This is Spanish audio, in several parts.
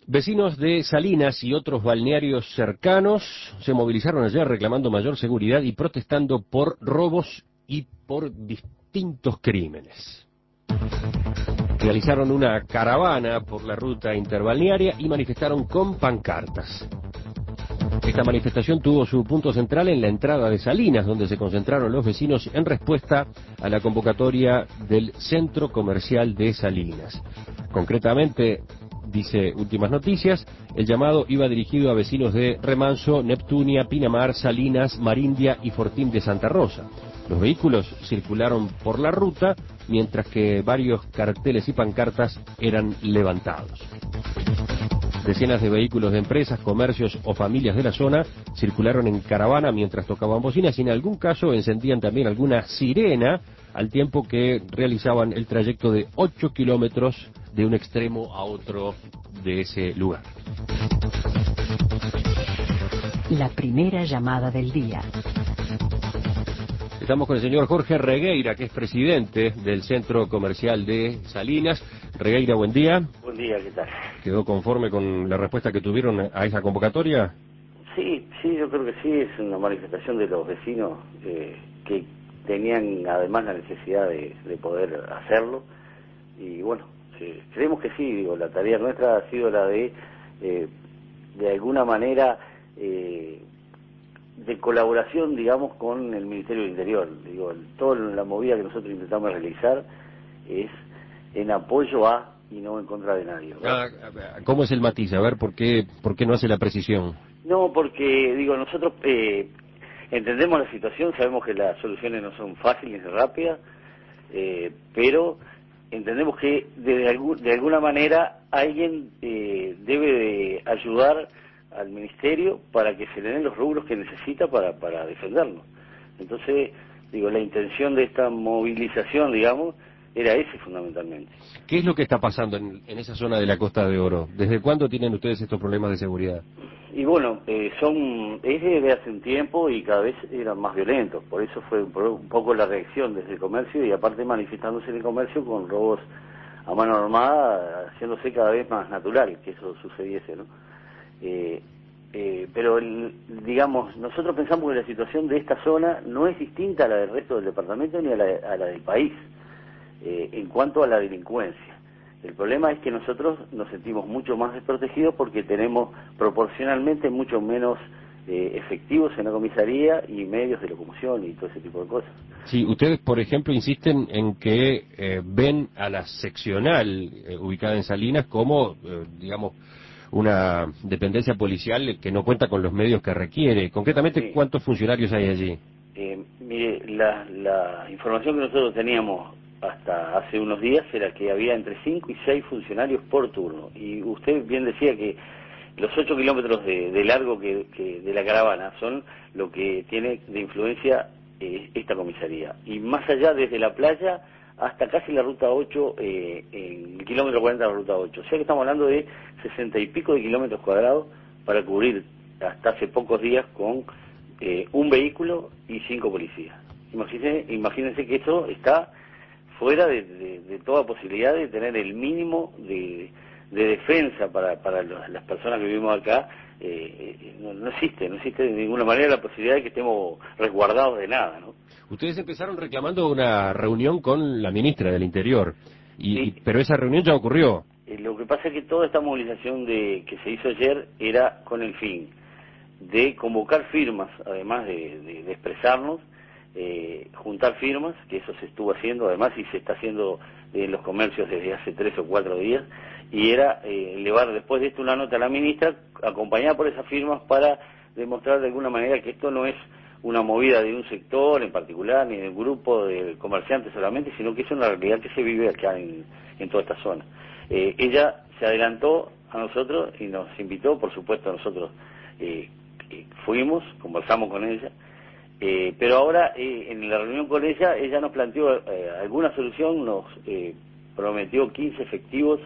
Vecinos de Salinas y otros balnearios cercanos se movilizaron ayer reclamando mayor seguridad y protestando por robos y por distintos crímenes. Realizaron una caravana por la ruta interbalnearia y manifestaron con pancartas. Esta manifestación tuvo su punto central en la entrada de Salinas, donde se concentraron los vecinos en respuesta a la convocatoria del Centro Comercial de Salinas. Concretamente, dice Últimas Noticias, el llamado iba dirigido a vecinos de Remanso, Neptunia, Pinamar, Salinas, Marindia y Fortín de Santa Rosa. Los vehículos circularon por la ruta, mientras que varios carteles y pancartas eran levantados. Decenas de vehículos de empresas, comercios o familias de la zona circularon en caravana mientras tocaban bocinas y en algún caso encendían también alguna sirena al tiempo que realizaban el trayecto de 8 kilómetros de un extremo a otro de ese lugar. La primera llamada del día. Estamos con el señor Jorge Regueira, que es presidente del Centro Comercial de Salinas. Regueira, buen día. Buen día, ¿qué tal? ¿Quedó conforme con la respuesta que tuvieron a esa convocatoria? Sí, yo creo que sí, es una manifestación de los vecinos que tenían además la necesidad de poder hacerlo. Y bueno, creemos que sí, digo, la tarea nuestra ha sido la de alguna manera, de colaboración, digamos, con el Ministerio del Interior. Digo, toda la movida que nosotros intentamos realizar es en apoyo a y no en contra de nadie, ¿verdad? ¿Cómo es el matiz? A ver, ¿por qué no hace la precisión? No, porque, digo, nosotros entendemos la situación, sabemos que las soluciones no son fáciles ni rápidas, pero entendemos que de alguna manera alguien debe de ayudar al Ministerio para que se le den los rubros que necesita para defendernos. Entonces, digo, la intención de esta movilización, digamos, era ese fundamentalmente. ¿Qué es lo que está pasando en esa zona de la Costa de Oro? ¿Desde cuándo tienen ustedes estos problemas de seguridad? Y bueno, es desde hace un tiempo y cada vez eran más violentos, por eso fue un poco la reacción desde el comercio y aparte manifestándose en el comercio con robos a mano armada, haciéndose cada vez más natural que eso sucediese, ¿no? Pero digamos, nosotros pensamos que la situación de esta zona no es distinta a la del resto del departamento ni a la del país en cuanto a la delincuencia. El problema es que nosotros nos sentimos mucho más desprotegidos porque tenemos proporcionalmente mucho menos efectivos en la comisaría y medios de locomoción y todo ese tipo de cosas. Sí, ustedes, por ejemplo, insisten en que ven a la seccional ubicada en Salinas como, digamos, una dependencia policial que no cuenta con los medios que requiere. Concretamente, sí. ¿Cuántos funcionarios hay allí? Mire, la información que nosotros teníamos hasta hace unos días era que había entre 5 y 6 funcionarios por turno. Y usted bien decía que los 8 kilómetros de largo que de la caravana son lo que tiene de influencia esta comisaría. Y más allá, desde la playa hasta casi la ruta 8, en el kilómetro 40 de la ruta 8. O sea que estamos hablando de 60 y pico de kilómetros cuadrados para cubrir hasta hace pocos días con un vehículo y 5 policías. Imagínense que eso está fuera de toda posibilidad de tener el mínimo de defensa para las personas que vivimos acá. No existe de ninguna manera la posibilidad de que estemos resguardados de nada, ¿no? Ustedes empezaron reclamando una reunión con la ministra del Interior, sí. Pero esa reunión ya ocurrió. Lo que pasa es que toda esta movilización que se hizo ayer era con el fin de convocar firmas, además de expresarnos, juntar firmas, que eso se estuvo haciendo además y se está haciendo en los comercios desde hace 3 o 4 días, y era elevar después de esto una nota a la ministra acompañada por esas firmas para demostrar de alguna manera que esto no es una movida de un sector en particular ni de un grupo de comerciantes solamente, sino que es una realidad que se vive acá en toda esta zona. Ella se adelantó a nosotros y nos invitó, por supuesto nosotros fuimos, conversamos con ella, pero ahora en la reunión con ella nos planteó alguna solución, nos prometió 15 efectivos,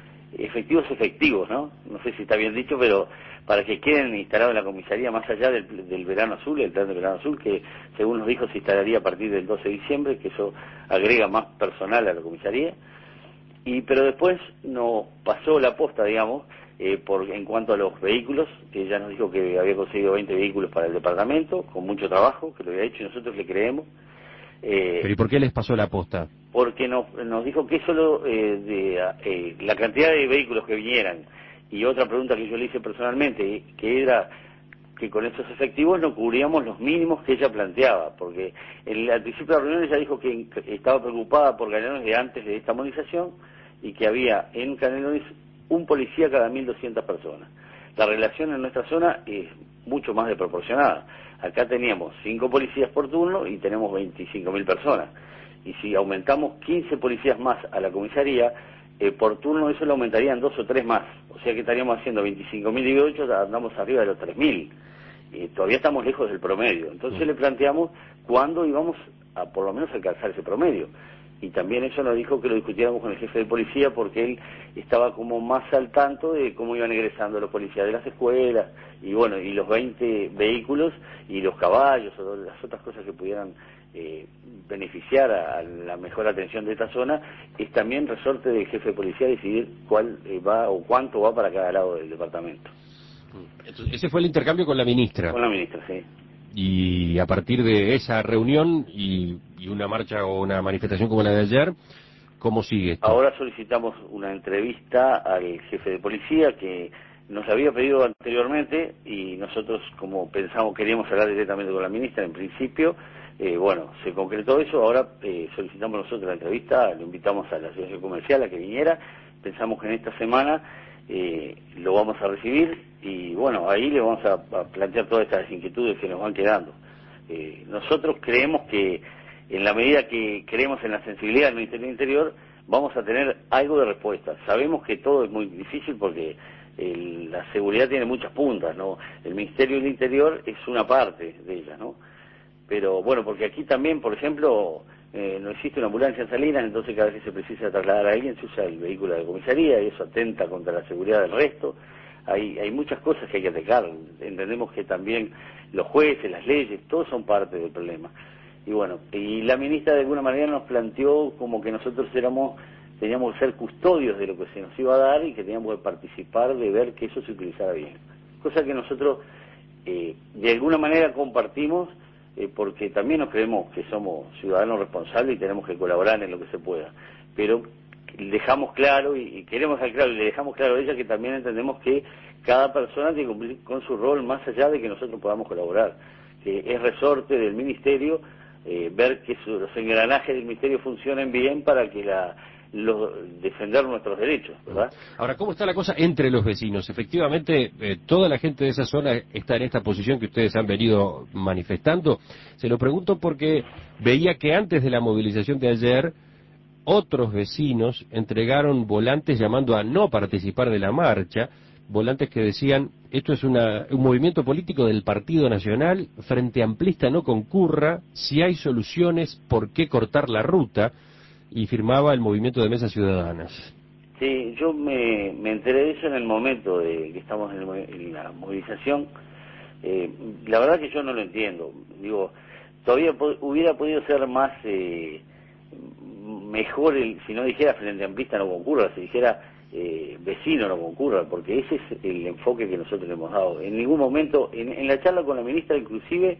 ¿no? No sé si está bien dicho, pero para que queden instalados en la comisaría más allá del verano azul, el plan del verano azul, que según nos dijo se instalaría a partir del 12 de diciembre, que eso agrega más personal a la comisaría. Pero después nos pasó la posta, digamos, en cuanto a los vehículos, que ella nos dijo que había conseguido 20 vehículos para el departamento, con mucho trabajo, que lo había hecho y nosotros le creemos. ¿Pero y por qué les pasó la posta? Porque nos dijo que solo la cantidad de vehículos que vinieran, y otra pregunta que yo le hice personalmente, que era que con esos efectivos no cubríamos los mínimos que ella planteaba, porque al principio de la reunión ella dijo que estaba preocupada por Canelones de antes de esta movilización y que había en Canelones un policía cada 1.200 personas. La relación en nuestra zona es mucho más desproporcionada. Acá teníamos 5 policías por turno y tenemos 25.000 personas. Y si aumentamos 15 policías más a la comisaría, por turno eso lo aumentarían 2 o 3 más. O sea que estaríamos haciendo 25.000 dividido 8, andamos arriba de los 3.000. Todavía estamos lejos del promedio. Entonces le planteamos cuándo íbamos a por lo menos alcanzar ese promedio. Y también eso nos dijo que lo discutiéramos con el jefe de policía porque él estaba como más al tanto de cómo iban ingresando los policías de las escuelas y bueno, y los 20 vehículos y los caballos o las otras cosas que pudieran beneficiar a la mejor atención de esta zona. Es también resorte del jefe de policía decidir cuál va o cuánto va para cada lado del departamento. Entonces, ese fue el intercambio con la ministra. Con la ministra, sí. Y a partir de esa reunión y una marcha o una manifestación como la de ayer, ¿cómo sigue esto? Ahora solicitamos una entrevista al jefe de policía que nos había pedido anteriormente y nosotros, como pensamos, queríamos hablar directamente con la ministra en principio. Bueno, se concretó eso. Ahora solicitamos nosotros la entrevista, lo invitamos a la asociación comercial a que viniera. Pensamos que en esta semana lo vamos a recibir y bueno, ahí le vamos a plantear todas estas inquietudes que nos van quedando. Nosotros creemos que en la medida que creemos en la sensibilidad del Ministerio del Interior, vamos a tener algo de respuesta. Sabemos que todo es muy difícil porque la seguridad tiene muchas puntas, ¿no? El Ministerio del Interior es una parte de ella, ¿no? Pero bueno, porque aquí también, por ejemplo, no existe una ambulancia en Salinas, entonces cada vez que se precisa trasladar a alguien se usa el vehículo de la comisaría y eso atenta contra la seguridad del resto. Hay muchas cosas que hay que atacar. Entendemos que también los jueces, las leyes, todos son parte del problema. Y bueno, y la ministra de alguna manera nos planteó como que nosotros teníamos que ser custodios de lo que se nos iba a dar y que teníamos que participar de ver que eso se utilizara bien. Cosa que nosotros de alguna manera compartimos porque también nos creemos que somos ciudadanos responsables y tenemos que colaborar en lo que se pueda. Pero dejamos claro y queremos dejar claro y le dejamos claro a ella que también entendemos que cada persona tiene que cumplir con su rol más allá de que nosotros podamos colaborar. Que es resorte del Ministerio ver que los engranajes del Ministerio funcionen bien para que defender nuestros derechos, ¿verdad? Ahora, ¿cómo está la cosa entre los vecinos? Efectivamente, toda la gente de esa zona está en esta posición que ustedes han venido manifestando. Se lo pregunto porque veía que antes de la movilización de ayer, otros vecinos entregaron volantes llamando a no participar de la marcha, volantes que decían, esto es un movimiento político del Partido Nacional, Frente Amplista no concurra, si hay soluciones, ¿por qué cortar la ruta? Y firmaba el movimiento de mesas ciudadanas. Sí, yo me enteré de eso en el momento de que estamos en la movilización. La verdad que yo no lo entiendo. Digo, todavía hubiera podido ser más mejor si no dijera Frente Amplista no concurra, si dijera vecino no concurra, porque ese es el enfoque que nosotros le hemos dado. En ningún momento, en la charla con la ministra inclusive,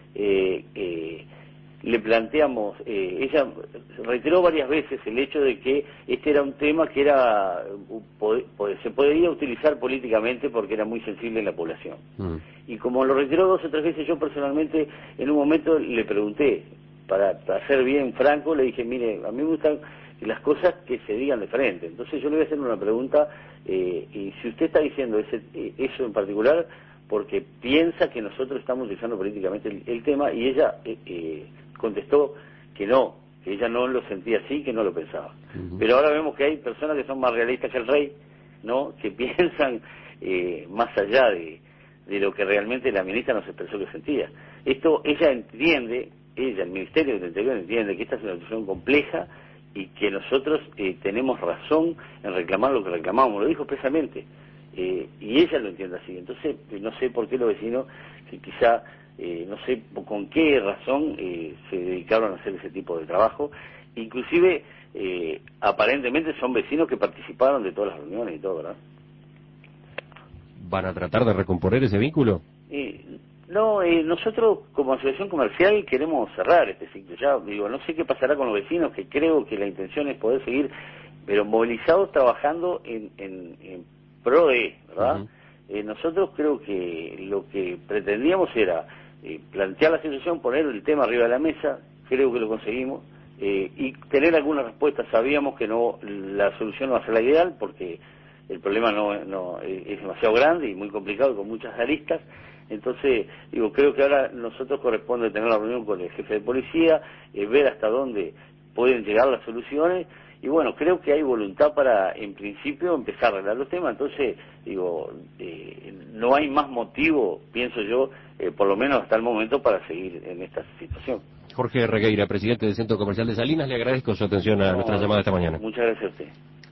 le planteamos, ella reiteró varias veces el hecho de que este era un tema que se podía utilizar políticamente porque era muy sensible en la población. Y como lo reiteró 2 o 3 veces, yo personalmente en un momento le pregunté, para ser bien franco, le dije, mire, a mí me gustan las cosas que se digan de frente. Entonces yo le voy a hacer una pregunta, y si usted está diciendo eso en particular, porque piensa que nosotros estamos utilizando políticamente el tema, y ella contestó que no, que ella no lo sentía así, que no lo pensaba. Pero ahora vemos que hay personas que son más realistas que el rey, ¿no? Que piensan más allá de lo que realmente la ministra nos expresó que sentía. Esto ella entiende, el Ministerio del Interior entiende que esta es una situación compleja y que nosotros tenemos razón en reclamar lo que reclamamos, lo dijo expresamente, y ella lo entiende así. Entonces no sé por qué los vecinos, que quizá no sé con qué razón se dedicaron a hacer ese tipo de trabajo. Inclusive aparentemente son vecinos que participaron de todas las reuniones y todo, ¿verdad? ¿Van a tratar de recomponer ese vínculo? No, nosotros como asociación comercial queremos cerrar este ciclo. Ya digo, no sé qué pasará con los vecinos, que creo que la intención es poder seguir, pero movilizados trabajando en pro de, ¿verdad? Nosotros creo que lo que pretendíamos era plantear la situación, poner el tema arriba de la mesa, creo que lo conseguimos, y tener alguna respuesta. Sabíamos que no, la solución no va a ser la ideal, porque el problema no es demasiado grande y muy complicado, con muchas aristas. Entonces, digo, creo que ahora nosotros corresponde tener la reunión con el jefe de policía, ver hasta dónde pueden llegar las soluciones, y bueno, creo que hay voluntad para, en principio, empezar a arreglar los temas. Entonces, digo, no hay más motivo, pienso yo, por lo menos hasta el momento, para seguir en esta situación. Jorge Regueira, presidente del Centro Comercial de Salinas, le agradezco su atención a nuestra llamada esta mañana. Muchas gracias a usted.